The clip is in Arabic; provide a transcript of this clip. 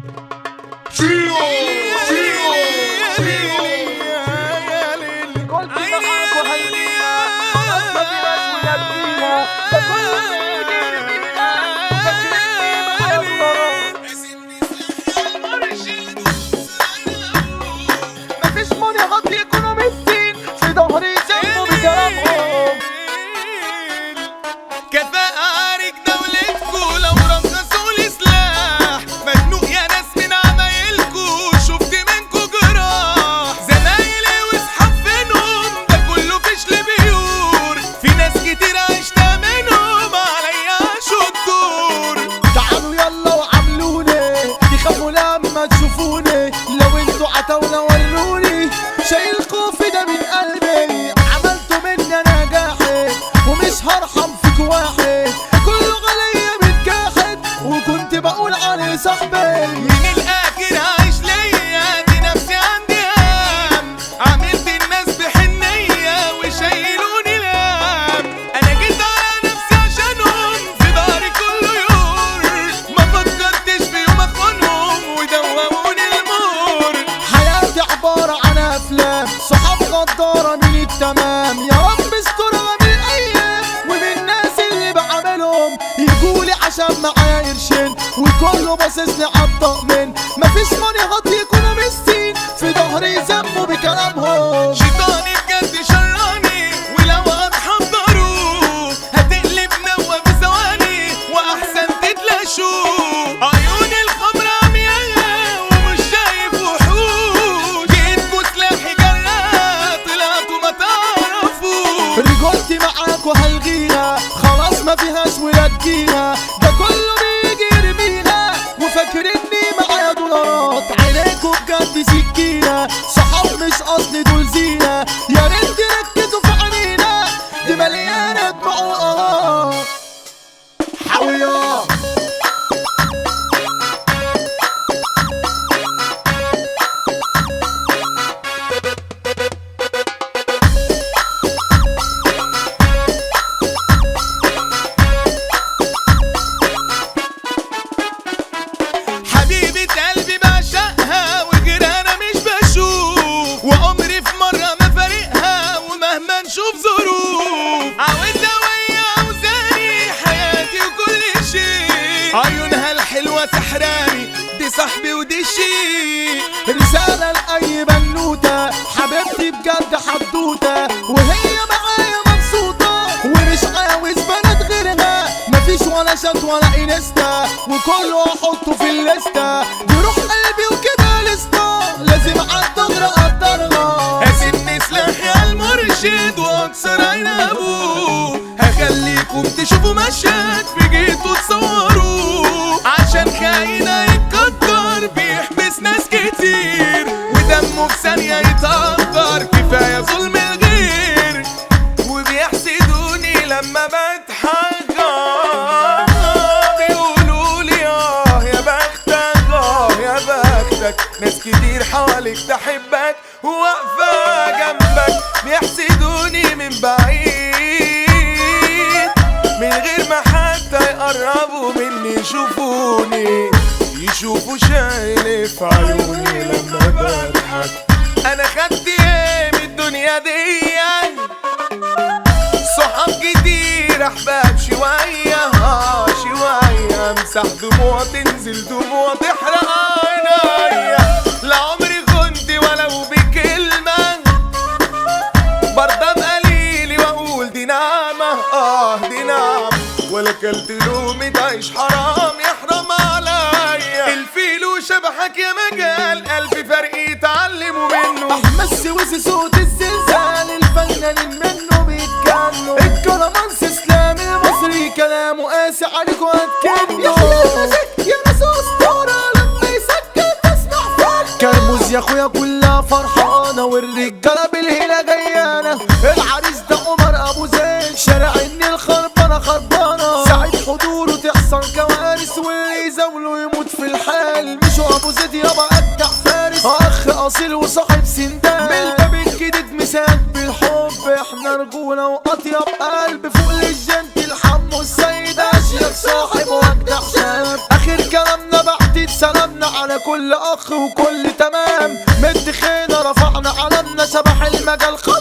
فيلو قلت معاك وهيلينا خلاص ما فيناش ونبدينا ده كله بيجي يرمينا فاكرني معايا مفيش مانع غطي يكونوا ميتين في ظهري يسموا بكلامهم كفاءة عارك دولتكو لو رخصوا لي سلاح مخنوق يا ناس من عمايلكو شفت منكو جراح زمايلي واصحاب فينهم ده كله فشل بيور في ناس كتير عشت منهم عليا شطور تعالوا يلا وعاملوني تخافوا لما تشوفوني لو انتوا عتاولة وروني شايل خوفي ده من قلبي عملتوا مني انا جاحد ومش هرحم فيك واحد كله غلية متجاحد وكنت بقول عليه صاحبي من الاخر عايش ليا دي نفسي عندي هم عملت الناس بحنية وشايلوني الهم انا جيت على نفسي عشانهم في ظهري كله يور ما فكرتش في يوم اخونهم ودوقوني المور حياتي عبارة عن افلام صحاب غدارة من التمام يا رب استرها من الايام ومن الناس اللي بعملهم يجولي عشان معايا قرشين وكله باصصلي عالطقمين مفيش مانع غطي يكونوا مستين في ظهري يذموا بكلامهم شيطاني بجد شراني ولو هتحضروه هتقلب نوى في ثواني واحسن تتلاشوه عيوني الخمرة عمياء ومش شايف وحوش جيتكوا سلاحي جرات طلعتوا ما تعرفوش رجولتي معاك وهلغيها خلاص ما فيهاش ولا تجيها ده كله بيجي يرميها وفاكرني معايا دولارات عينيكوا بجد سكينة صحاب مش قصدي دول زينة يا ريت تركزوا في عينينا دي مليانة دموع وآراء حاوية حبيبة قلبي بعشقها وجيرانها مش بشوف وعمري في مرة ما فارقها ومهما نشوف ظروف عاوزها وهي عاوزاني حياتي وكل شيء عيونها الحلوة سحراني دي صاحبي ودي شيء رسالة لأي بنوتة حبيبتي بجد حدوتة وهي معايا مبسوطة ومش عاوز بنات غيرها مفيش ولا شات ولا انستا وكله احطه في الليستة بيروح قلبي وكده لستا لازم عالدغري اقدرها هسيبني سلاحي عالمرشد واكسر عين ابوه هخليكم تشوفوا مشهد في جيتوا تصوروا عشان خاينة يتقدر بيحبس ناس كتير ودمه في ثانية يتقدر كفاية ظلم الغير وبيحسدوني لما بتحجر بيقولولي يا بختك يا بختك ناس كتير حواليك تحبك وواقفة جنبك بيحسدوني من بعيد من غير ما حتى يقربوا مني يشوفوا شايل في عيوني لما بضحك انا خدت ايه من الدنيا دي صحاب كتير احباب شوية شوية امسح دموع تنزل دموع تحرق عينيا لعمري كنت ولو بكلمة برضى بقليلي واقول دي نعمة دي نعمة ولا كلت لومي تعيش حرام يحرم عليا الفيل وشبحك يا مجال قلبي فرق يتعلموا منه احمد سويسي صوت الزلزال الفنانين منه بيتجنوا الكرمانس اسلام المصري كلامه قاسي عليك وهتكنه يا ناس اسطوره لما يسكت تسمع فرق كرموز يا اخويا كلها فرحانه والرجاله بالهيله جيانه العريس ده عمر ابو زين شارع النيل خربانه ساعة حضوره تحصل كوارث واللي يزاوله يموت في الحال مش ابو زيد يابا اجدع فارس اخ اصيل وصاحب سندان من الباب الجديد مساك بالحب احنا رجوله واطيب قلب فوق للجنت الحمو السيد اشيك صاحب واجدع شاب اخر كلامنا بعتت سلامنا على على كل اخ وكل تمام، مد خينا رفعنا علمنا شبح المجال